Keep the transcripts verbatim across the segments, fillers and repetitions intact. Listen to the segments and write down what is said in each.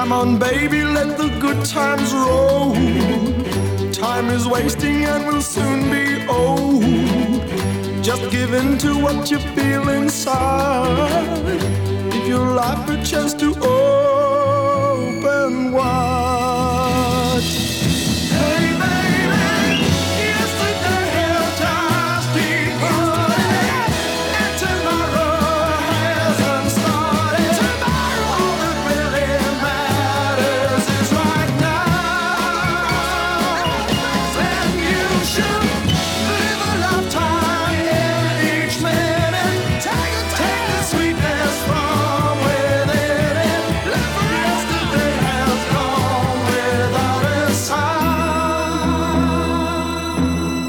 Come on, baby, let the good times roll. Time is wasting and will soon be old. Just give in to what you feel inside. Give your life a chance to open wide. Hey, baby, yesterday held times keep running, and tomorrow hasn't started. Tomorrow, all that really matters is right now. Then you should live a lifetime in each minute. Take, take the sweetness from within it. Let the rest of the day has gone without a sign.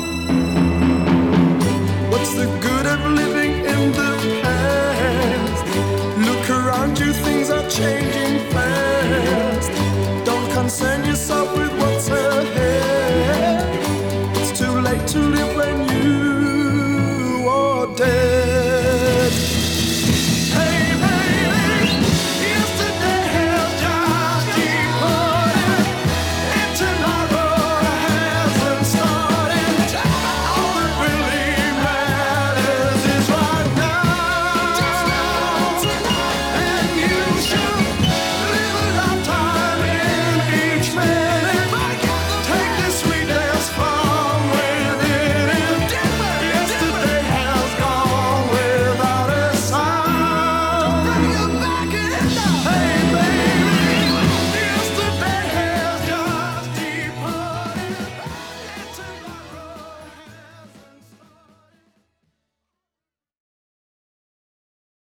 What's the good of living in the past? Look around you, things are changing fast.